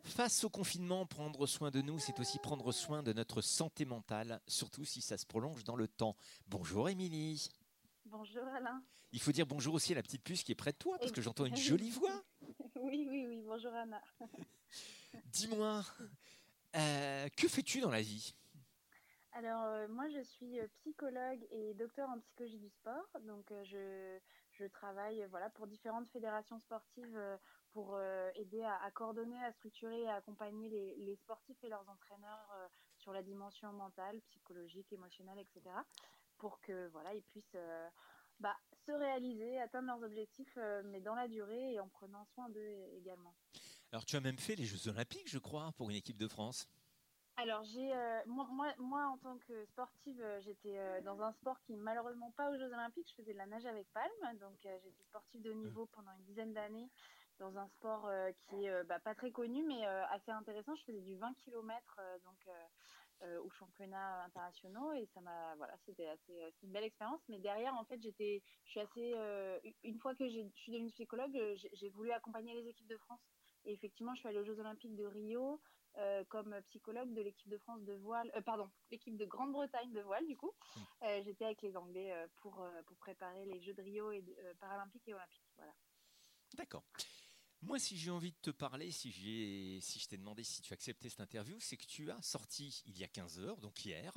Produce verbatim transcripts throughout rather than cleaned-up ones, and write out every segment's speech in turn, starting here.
Face au confinement, prendre soin de nous, c'est aussi prendre soin de notre santé mentale, surtout si ça se prolonge dans le temps. Bonjour Émilie. Bonjour Alain. Il faut dire bonjour aussi à la petite puce qui est près de toi, parce Et que j'entends une oui, jolie voix. oui, oui, oui, bonjour Anna. Dis-moi, euh, que fais-tu dans la vie? Alors euh, moi je suis euh, psychologue et docteur en psychologie du sport, donc euh, je, je travaille euh, voilà pour différentes fédérations sportives euh, pour euh, aider à, à coordonner, à structurer et à accompagner les, les sportifs et leurs entraîneurs euh, sur la dimension mentale, psychologique, émotionnelle, et cetera pour que voilà ils puissent euh, bah, se réaliser, atteindre leurs objectifs, euh, mais dans la durée et en prenant soin d'eux également. Alors tu as même fait les Jeux Olympiques, je crois, pour une équipe de France. Alors, j'ai, euh, moi, moi, moi, en tant que sportive, euh, j'étais euh, dans un sport qui, malheureusement, pas aux Jeux Olympiques. Je faisais de la nage avec palme. Donc, euh, j'étais sportive de haut Euh, niveau pendant une dizaine d'années dans un sport euh, qui est euh, bah, pas très connu, mais euh, assez intéressant. Je faisais du vingt kilomètres euh, donc, euh, euh, aux championnats internationaux et ça m'a, voilà, c'était assez, euh, c'était une belle expérience. Mais derrière, en fait, j'étais, je suis assez, euh, une fois que j'ai- je suis devenue psychologue, euh, j'ai j'ai voulu accompagner les équipes de France. Et effectivement, je suis allée aux Jeux Olympiques de Rio euh, comme psychologue de l'équipe de France de voile, euh, pardon, l'équipe de Grande-Bretagne de voile, du coup. Euh, j'étais avec les Anglais euh, pour, euh, pour préparer les Jeux de Rio et de, euh, paralympiques et olympiques. Voilà. D'accord. Moi, si j'ai envie de te parler, si, j'ai, si je t'ai demandé si tu acceptais cette interview, c'est que tu as sorti il y a quinze heures, donc hier,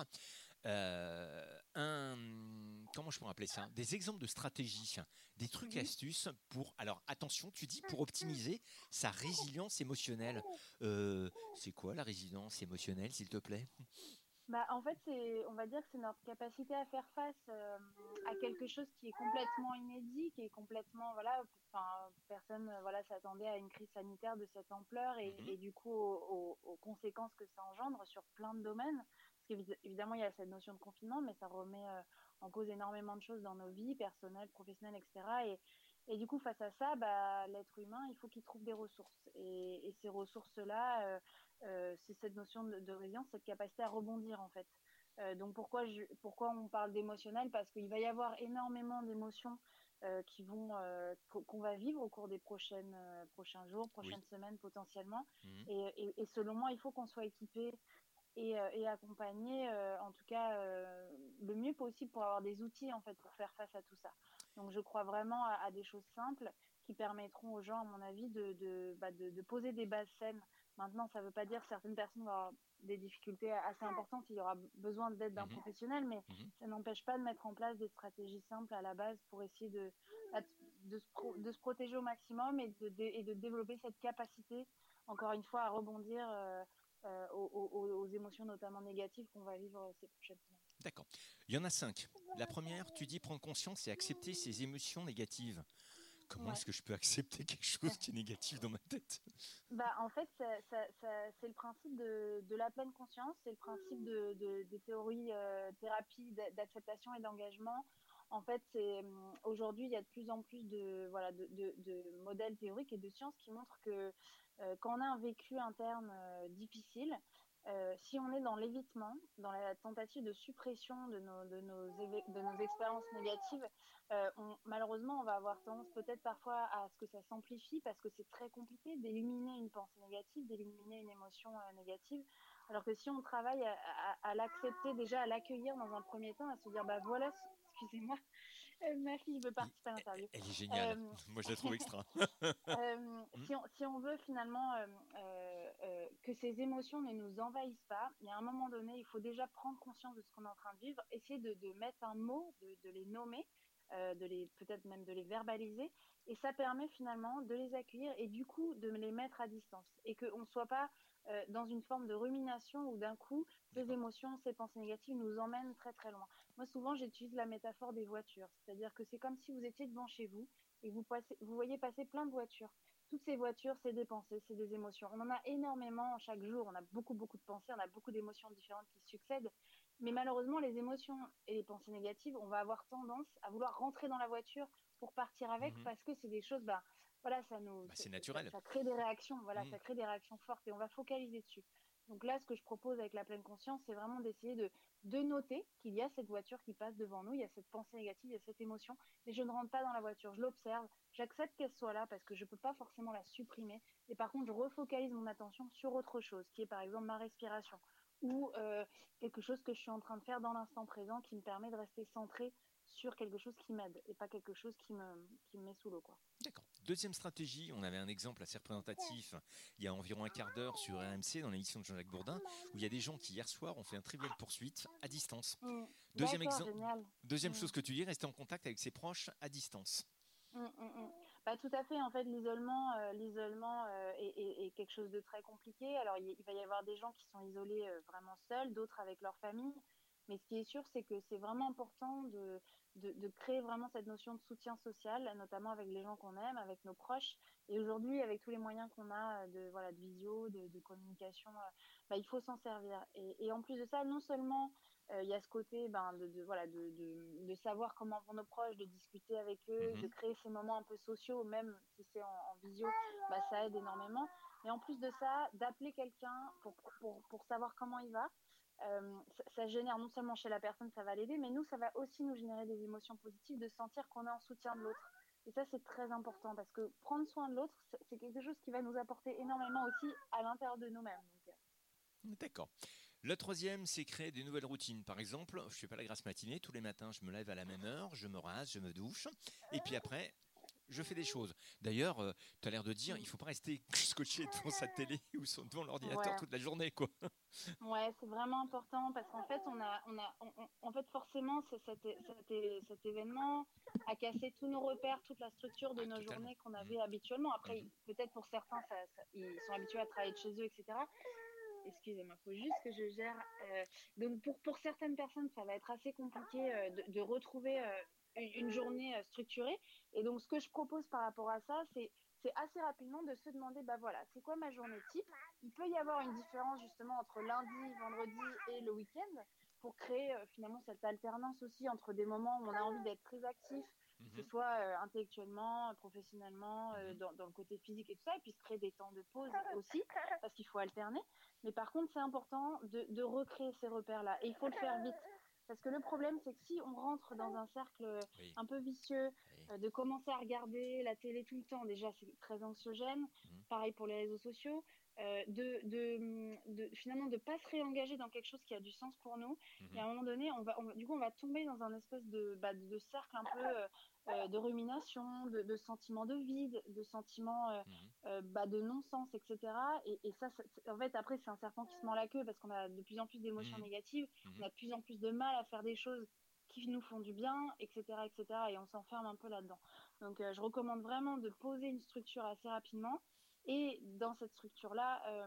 euh, un, comment je pourrais appeler ça? Des exemples de stratégies, des trucs et Mhm. astuces pour, alors attention, tu dis pour optimiser sa résilience émotionnelle. Euh, c'est quoi la résilience émotionnelle, s'il te plaît? Bah, en fait, c'est, on va dire que c'est notre capacité à faire face euh, à quelque chose qui est complètement inédit, qui est complètement, voilà, enfin, personne, euh, voilà, s'attendait à une crise sanitaire de cette ampleur et, Mhm. et du coup aux, aux- aux conséquences que ça engendre sur plein de domaines. Parce qu'évidemment, il y a cette notion de confinement, mais ça remet euh, en cause énormément de choses dans nos vies personnelles, professionnelles, et cetera. Et, et du coup, face à ça, bah, l'être humain, il faut qu'il trouve des ressources. Et, et ces ressources-là, euh, euh, c'est cette notion de, de résilience, cette capacité à rebondir en fait. Euh, donc pourquoi, je, pourquoi on parle d'émotionnel? Parce qu'il va y avoir énormément d'émotions euh, qui vont euh, qu'on va vivre au cours des prochaines, euh, prochains jours, Oui. prochaines semaines potentiellement. Mhm. Et, et, et selon moi, il faut qu'on soit équipé et, euh, et accompagné, euh, en tout cas euh, le mieux possible pour avoir des outils en fait pour faire face à tout ça. Donc je crois vraiment à, à des choses simples qui permettront aux gens, à mon avis, de, de, bah, de, de poser des bases saines. Maintenant, ça ne veut pas dire que certaines personnes vont avoir des difficultés assez importantes, il y aura besoin d'aide d'un Mhm. professionnel, mais Mhm. ça n'empêche pas de mettre en place des stratégies simples à la base pour essayer de, bah, de, se, pro, de se protéger au maximum et de, de, et de développer cette capacité, encore une fois, à rebondir euh, euh, aux, aux, aux, émotions notamment négatives qu'on va vivre ces prochaines semaines. D'accord. Il y en a cinq. La première, tu dis prendre conscience et accepter ses émotions négatives. Comment Ouais. est-ce que je peux accepter quelque chose qui est négatif dans ma tête? Bah, en fait, ça, ça, ça, c'est le principe de, de, la pleine conscience, c'est le principe de, de, des théories euh, thérapie d'acceptation et d'engagement. En fait, c'est aujourd'hui, il y a de plus en plus de, voilà, de, de, de modèles théoriques et de sciences qui montrent que euh, quand on a un vécu interne euh, difficile, euh, si on est dans l'évitement, dans la tentative de suppression de nos, de nos, de nos expériences négatives, euh, on, malheureusement, on va avoir tendance peut-être parfois à ce que ça s'amplifie parce que c'est très compliqué d'éliminer une pensée négative, d'éliminer une émotion euh, négative. Alors que si on travaille à, à, à l'accepter déjà, à l'accueillir dans un premier temps, à se dire, bah voilà, excusez-moi, euh, ma fille veut Il- participer à l'interview. Elle est géniale. Euh, Moi, je la trouve extra. euh, Hmm. si, on, si on veut finalement euh, euh, euh, que ces émotions ne nous envahissent pas, il y a un moment donné, il faut déjà prendre conscience de ce qu'on est en train de vivre, essayer de, de mettre un mot, de, de les nommer, euh, de les peut-être même de les verbaliser, et ça permet finalement de les accueillir et du coup de les mettre à distance et qu'on ne soit pas euh, dans une forme de rumination où d'un coup ces D'accord. émotions, ces pensées négatives nous emmènent très très loin. Moi souvent j'utilise la métaphore des voitures, c'est-à-dire que c'est comme si vous étiez devant chez vous et vous, passez, vous voyez passer plein de voitures. Toutes ces voitures, c'est des pensées, c'est des émotions. On en a énormément chaque jour. On a beaucoup, beaucoup de pensées, on a beaucoup d'émotions différentes qui succèdent. Mais malheureusement, les émotions et les pensées négatives, on va avoir tendance à vouloir rentrer dans la voiture pour partir avec Mhm. parce que c'est des choses, bah, voilà, ça nous, Bah, ça, c'est ça, naturel. ça crée des réactions, voilà, Hmm. ça crée des réactions fortes et on va focaliser dessus. Donc là, ce que je propose avec la pleine conscience, c'est vraiment d'essayer de, de noter qu'il y a cette voiture qui passe devant nous, il y a cette pensée négative, il y a cette émotion, mais je ne rentre pas dans la voiture, je l'observe, j'accepte qu'elle soit là parce que je ne peux pas forcément la supprimer, et par contre, je refocalise mon attention sur autre chose, qui est par exemple ma respiration, ou euh, quelque chose que je suis en train de faire dans l'instant présent qui me permet de rester centré sur quelque chose qui m'aide, et pas quelque chose qui me, qui me met sous l'eau, quoi. D'accord. Deuxième stratégie, on avait un exemple assez représentatif il y a environ un quart d'heure sur R M C dans l'émission de Jean-Jacques Bourdin, où il y a des gens qui hier soir ont fait un trivial poursuite à distance. Mmh. Deuxième, D'accord, exemple, génial. deuxième Mmh. chose que tu dis, rester en contact avec ses proches à distance. Mmh, mmh, mmh. Bah, tout à fait. En fait, l'isolement, euh, l'isolement euh, est, est- est quelque chose de très compliqué. Alors, il, il va y avoir des gens qui sont isolés euh, vraiment seuls, d'autres avec leur famille. Mais ce qui est sûr, c'est que c'est vraiment important de, de, de créer vraiment cette notion de soutien social, notamment avec les gens qu'on aime, avec nos proches. Et aujourd'hui, avec tous les moyens qu'on a de, voilà, de visio, de, de communication, euh, bah, il faut s'en servir. Et, et en plus de ça, non seulement il euh, y a ce côté ben, de, de, voilà, de, de, de savoir comment vont nos proches, de discuter avec eux, Mhm. de créer ces moments un peu sociaux, même si c'est en, en visio, bah, ça aide énormément. Mais en plus de ça, d'appeler quelqu'un pour, pour, pour savoir comment il va, euh, ça, ça génère non seulement chez la personne, ça va l'aider, mais nous, ça va aussi nous générer des émotions positives, de sentir qu'on est en soutien de l'autre. Et ça, c'est très important parce que prendre soin de l'autre, c'est quelque chose qui va nous apporter énormément aussi à l'intérieur de nous-mêmes. Donc, D'accord. Le troisième, c'est créer des nouvelles routines. Par exemple, je ne fais pas la grasse matinée. Tous les matins, je me lève à la même heure, je me rase, je me douche. Et puis après, je fais des choses. D'ailleurs, euh, tu as l'air de dire, il ne faut pas rester scotché devant sa télé ou devant l'ordinateur ouais. toute la journée, quoi. Ouais, c'est vraiment important parce qu'en fait, on a, on a, on, on, en fait, forcément, cet, cet, cet événement a cassé tous nos repères, toute la structure de Ah, nos totalement. journées qu'on Mmh. avait habituellement. Après, Mmh. peut-être pour certains, ça, ça, ils sont habitués à travailler de chez eux, et cetera. Excusez-moi, il faut juste que je gère. Euh, donc, pour, pour certaines personnes, ça va être assez compliqué euh, de, de retrouver euh, une journée euh, structurée. Et donc, ce que je propose par rapport à ça, c'est c'est assez rapidement de se demander, bah voilà, c'est quoi ma journée type? Il peut y avoir une différence justement entre lundi, vendredi et le week-end pour créer euh, finalement cette alternance aussi entre des moments où on a envie d'être très actif, que ce Mmh. soit euh, intellectuellement, professionnellement, euh, Mmh. dans, dans le côté physique et tout ça, et puis se créer des temps de pause aussi, parce qu'il faut alterner. Mais par contre, c'est important de, de recréer ces repères-là, et il faut le faire vite. Parce que le problème, c'est que si on rentre dans un cercle Oui. un peu vicieux, Oui. euh, de commencer à regarder la télé tout le temps, déjà c'est très anxiogène, Mmh. pareil pour les réseaux sociaux, euh, de, de, de finalement de pas se réengager dans quelque chose qui a du sens pour nous. Mmh. Et à un moment donné, on va, on va, du coup, on va tomber dans un espèce de, bah, de, de cercle un peu euh, euh, de rumination, de, de sentiment de vide, de sentiment euh, Mmh. euh, bah, de non-sens, et cetera. Et, et ça, ça, en fait, après, c'est un serpent qui se mord la queue parce qu'on a de plus en plus d'émotions Mmh. négatives, Mmh. on a de plus en plus de mal à faire des choses qui nous font du bien, et cetera, et cetera. Et on s'enferme un peu là-dedans. Donc, euh, je recommande vraiment de poser une structure assez rapidement. Et dans cette structure-là, euh,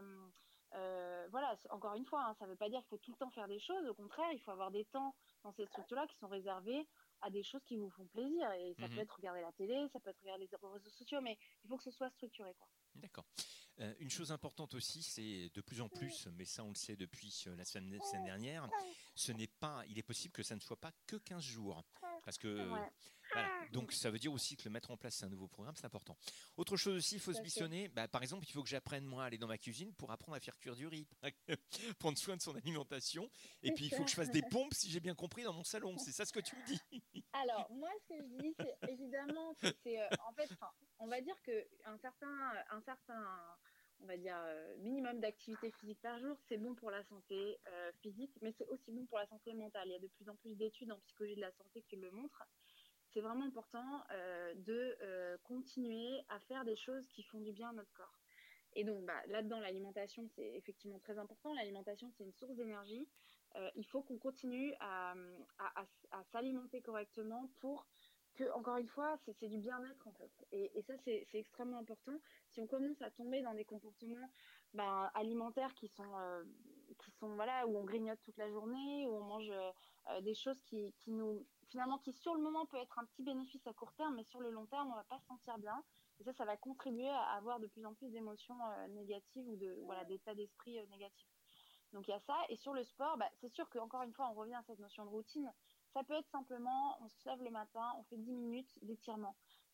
euh, voilà, encore une fois, hein, ça ne veut pas dire qu'il faut tout le temps faire des choses. Au contraire, il faut avoir des temps dans cette structure-là qui sont réservés à des choses qui vous font plaisir. Et ça peut Mmh. être regarder la télé, ça peut être regarder les réseaux sociaux, mais il faut que ce soit structuré, quoi. D'accord. Euh, une chose importante aussi, c'est de plus en plus, mais ça on le sait depuis euh, la semaine, semaine dernière, ce n'est pas, il est possible que ça ne soit pas que quinze jours. Parce que, Ouais. voilà, donc ça veut dire aussi que le mettre en place, c'est un nouveau programme, c'est important. Autre chose aussi, il faut Tout se à fait. missionner. Bah, par exemple, il faut que j'apprenne moi à aller dans ma cuisine pour apprendre à faire cuire du riz, prendre soin de son alimentation. Et C'est puis il ça. faut que je fasse des pompes, si j'ai bien compris, dans mon salon. C'est ça ce que tu me dis. Alors, moi, ce que je dis, c'est évidemment, c'est, c'est euh, en fait, on va dire qu'un certain, un certain, on va dire, euh, minimum d'activité physique par jour, c'est bon pour la santé euh, physique, mais c'est aussi bon pour la santé mentale. Il y a de plus en plus d'études en psychologie de la santé qui le montrent. C'est vraiment important euh, de euh, continuer à faire des choses qui font du bien à notre corps. Et donc, bah, là-dedans, l'alimentation, c'est effectivement très important. L'alimentation, c'est une source d'énergie. Euh, il faut qu'on continue à, à, à, à s'alimenter correctement pour que, encore une fois, c'est, c'est du bien-être, en fait. Et, et ça, c'est, c'est extrêmement important. Si on commence à tomber dans des comportements bah, alimentaires qui sont, euh, qui sont, voilà, où on grignote toute la journée, où on mange euh, des choses qui, qui nous, finalement, qui sur le moment peut être un petit bénéfice à court terme, mais sur le long terme, on va pas se sentir bien. Et ça, ça va contribuer à avoir de plus en plus d'émotions euh, négatives ou de, voilà, d'états d'esprit euh, négatifs. Donc il y a ça. Et sur le sport, bah, c'est sûr qu'encore une fois, on revient à cette notion de routine. Ça peut être simplement, on se lève le matin, on fait dix minutes d'étirement.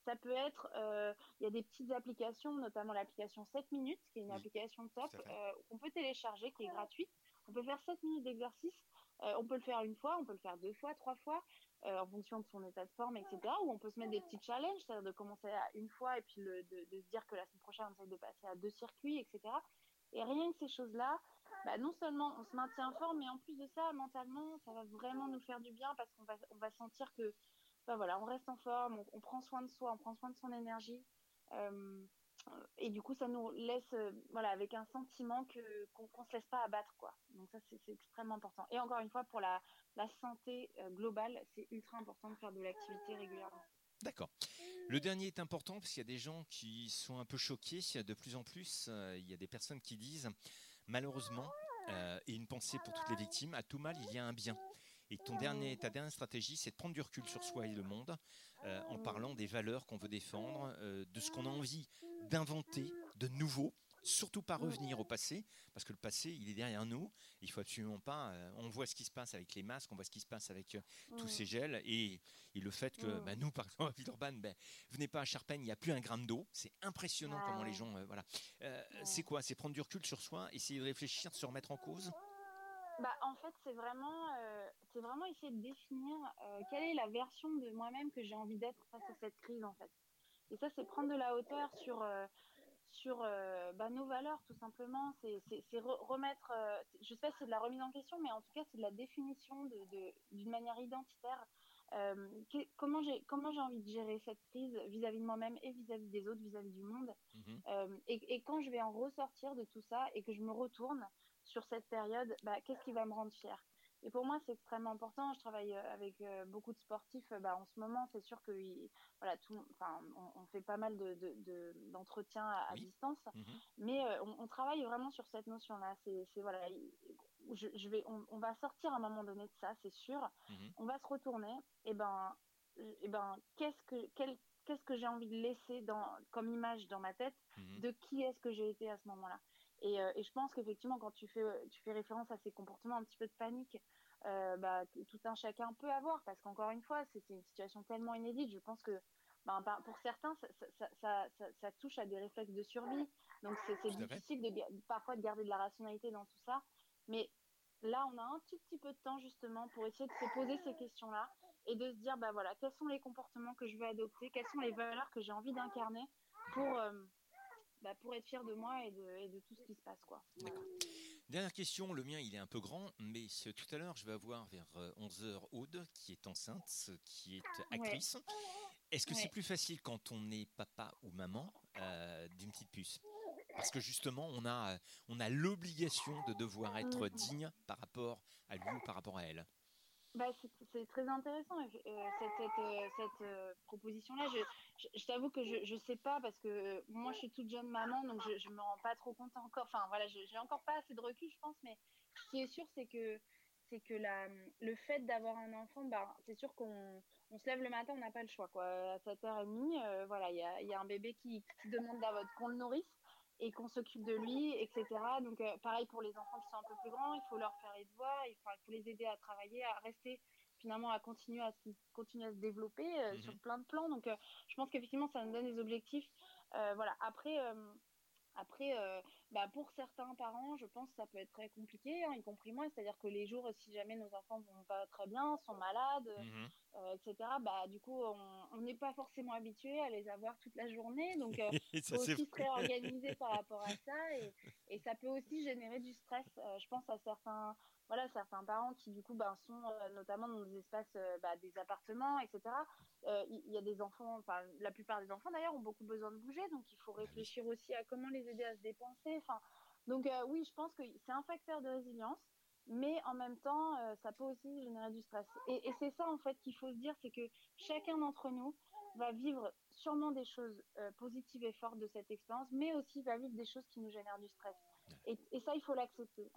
ça peut être, euh, il y a des petites applications, notamment l'application sept minutes, qui est une Oui, application top, tout à fait. euh, qu'on peut télécharger, qui est gratuite. On peut faire sept minutes d'exercice. Euh, on peut le faire une fois, on peut le faire deux fois, trois fois, euh, en fonction de son état de forme, et cetera. Ou on peut se mettre des petits challenges, c'est-à-dire de commencer à une fois et puis le, de, de se dire que la semaine prochaine, on essaie de passer à deux circuits, et cetera. Et rien que ces choses-là, bah, non seulement on se maintient en forme, mais en plus de ça, mentalement, ça va vraiment nous faire du bien parce qu'on va, on va sentir que bah, voilà, on reste en forme, on, on prend soin de soi, on prend soin de son énergie. Euh, et du coup, ça nous laisse euh, voilà, avec un sentiment que, qu'on ne se laisse pas abattre, quoi. Donc ça, c'est, c'est extrêmement important. Et encore une fois, pour la, la santé euh, globale, c'est ultra important de faire de l'activité régulièrement. D'accord. Le dernier est important parce qu'il y a des gens qui sont un peu choqués. De plus en plus, euh, il y a des personnes qui disent, malheureusement, euh, et une pensée pour toutes les victimes, à tout mal, il y a un bien. Et ton dernier, ta dernière stratégie, c'est de prendre du recul sur soi et le monde, euh, en parlant des valeurs qu'on veut défendre, euh, de ce qu'on a envie d'inventer de nouveau, surtout pas revenir au passé, parce que le passé, il est derrière nous. Il faut absolument pas. Euh, on voit ce qui se passe avec les masques, on voit ce qui se passe avec euh, tous ces gels, et, et le fait que bah, nous, par exemple, à Villeurbanne, bah, venez pas à Charpennes, il n'y a plus un gramme d'eau. C'est impressionnant Ah comment les ouais. gens, euh, voilà. Euh, c'est Ouais. quoi? C'est prendre du recul sur soi, essayer de réfléchir, de se remettre en cause. Bah, en fait, c'est vraiment, euh, c'est vraiment essayer de définir euh, quelle est la version de moi-même que j'ai envie d'être face à cette crise, en fait. Et ça, c'est prendre de la hauteur sur, euh, sur euh, bah, nos valeurs, tout simplement. C'est, c'est, c'est re- remettre, euh, je sais pas si c'est de la remise en question, mais en tout cas, c'est de la définition de, de, d'une manière identitaire. Euh, que- comment j'ai, comment j'ai envie de gérer cette crise vis-à-vis de moi-même et vis-à-vis des autres, vis-à-vis du monde. Mhm. Euh, et, et quand je vais en ressortir de tout ça et que je me retourne sur cette période, bah, qu'est-ce qui va me rendre fière? Et pour moi, c'est extrêmement important. Je travaille euh, avec euh, beaucoup de sportifs. Bah, en ce moment, c'est sûr que voilà, tout, enfin, on, on fait pas mal de, de, de, d'entretiens à, à Oui. distance, Mhm. mais euh, on, on travaille vraiment sur cette notion-là. C'est, c'est voilà, je, je vais, on, on va sortir à un moment donné de ça, c'est sûr. Mhm. On va se retourner. Et ben, et ben, qu'est-ce que, quel, qu'est-ce que j'ai envie de laisser dans, comme image dans ma tête Mhm. de qui est-ce que j'ai été à ce moment-là. Et, euh, et je pense qu'effectivement, quand tu fais, tu fais référence à ces comportements un petit peu de panique, euh, bah, tout un chacun peut avoir, parce qu'encore une fois, c'est, c'est une situation tellement inédite. Je pense que ben, pour certains, ça, ça, ça, ça, ça touche à des réflexes de survie. Donc, c'est, c'est Tout à fait. difficile de, parfois de garder de la rationalité dans tout ça. Mais là, on a un tout petit peu de temps, justement, pour essayer de se poser ces questions-là et de se dire, bah voilà, quels sont les comportements que je veux adopter, quelles sont les valeurs que j'ai envie d'incarner pour, euh, bah, pour être fière de moi et de, et de tout ce qui se passe, quoi. Voilà. D'accord. Dernière question, le mien il est un peu grand, mais ce- tout à l'heure je vais avoir vers euh, onze heures Aude qui est enceinte, qui est Ouais, actrice. Est-ce que c'est ouais. plus facile quand on est papa ou maman euh, d'une petite puce? Parce que justement on a, euh, on a l'obligation de devoir être Mm. digne par rapport à lui ou par rapport à elle. Bah, c'est, c'est très intéressant, euh, cette, cette, euh, cette euh, proposition-là. Je, je, je t'avoue que je ne sais pas parce que euh, moi, je suis toute jeune maman, donc je ne me rends pas trop compte encore. Enfin, voilà, je n'ai encore pas assez de recul, je pense. Mais ce qui est sûr, c'est que, c'est que la, le fait d'avoir un enfant, bah, c'est sûr qu'on on se lève le matin, on n'a pas le choix, quoi. À sept heures trente, euh, voilà, il y a, y a un bébé qui, qui demande qu'on le nourrisse et qu'on s'occupe de lui, et cetera. Donc, euh, pareil pour les enfants qui sont un peu plus grands, il faut leur faire les devoirs, il faut, il faut les aider à travailler, à rester, finalement, à continuer à, continuer à se développer euh, sur Mhm. plein de plans. Donc, euh, je pense qu'effectivement, ça nous donne des objectifs. Euh, voilà. Après, euh, après euh, bah, pour certains parents, je pense que ça peut être très compliqué, hein, y compris moi. C'est-à-dire que les jours, si jamais nos enfants vont pas très bien, sont malades, Mhm. euh, et cetera, bah, du coup, on n'est pas forcément habitué à les avoir toute la journée. Donc, il euh, Ça faut c'est aussi se vrai. réorganiser par rapport à ça. Et, et ça peut aussi générer du stress. Euh, je pense à certains, voilà, certains parents qui, du coup, bah, sont euh, notamment dans des espaces, euh, bah, des appartements, et cetera. Il euh, y, y a des enfants, enfin, la plupart des enfants d'ailleurs ont beaucoup besoin de bouger. Donc, il faut Bah oui. réfléchir aussi à comment les aider à se dépenser. Enfin, donc, euh, oui, je pense que c'est un facteur de résilience. Mais en même temps, euh, ça peut aussi générer du stress. Et, et c'est ça, en fait, qu'il faut se dire, c'est que chacun d'entre nous va vivre sûrement des choses euh, positives et fortes de cette expérience, mais aussi va vivre des choses qui nous génèrent du stress. Et, et ça, il faut l'accepter.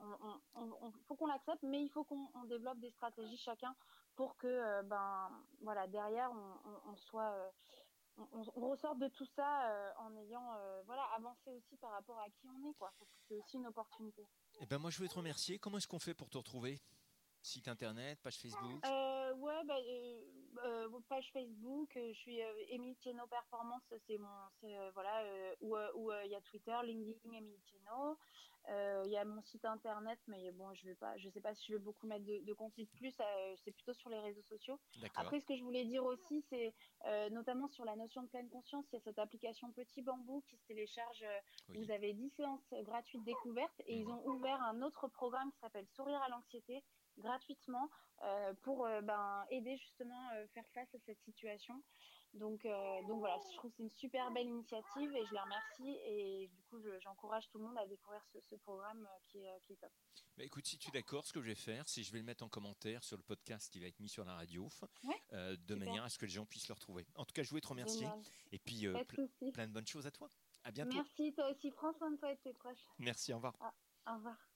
Il faut qu'on l'accepte, mais il faut qu'on on développe des stratégies chacun pour que, euh, ben, voilà, derrière, on, on, on soit... Euh, on, on, ressorte de tout ça euh, en ayant euh, voilà, avancé aussi par rapport à qui on est, quoi, parce que c'est aussi une opportunité. Eh ben moi je voulais te remercier. Comment est-ce qu'on fait pour te retrouver? Site internet, page Facebook? Euh, euh, ouais, bah, euh, euh, page Facebook, euh, je suis euh, Émilie Thiénot Performance, c'est mon, c'est, euh, voilà, euh, ou euh, ou, euh, il y a Twitter, LinkedIn, Émilie Thiénot. Euh, Il y a mon site internet, mais bon, je vais pas, je sais pas si je vais beaucoup mettre de, de contenu de plus. Euh, c'est plutôt sur les réseaux sociaux. D'accord. Après, ce que je voulais dire aussi, c'est euh, notamment sur la notion de pleine conscience, il y a cette application Petit Bambou qui se télécharge. euh, Oui. Vous avez dix séances gratuites découvertes et ils Mhm. ont ouvert un autre programme qui s'appelle Sourire à l'anxiété gratuitement euh, pour euh, ben, aider justement euh, faire face à cette situation. Donc, euh, donc voilà, je trouve que c'est une super belle initiative et je les remercie. Et du coup, je- j'encourage tout le monde à découvrir ce, ce programme euh, qui, est, euh, qui est top. Bah, écoute, si tu es d'accord, ce que je vais faire, c'est que je vais le mettre en commentaire sur le podcast qui va être mis sur la radio, Ouais, euh, de super, manière à ce que les gens puissent le retrouver. En tout cas, je voulais te remercier génial. et puis euh, Pas de ple- soucis. plein de bonnes choses à toi. À bientôt. Merci, toi aussi. Prends soin de toi et de tes proches. Merci, au revoir. Ah, au revoir.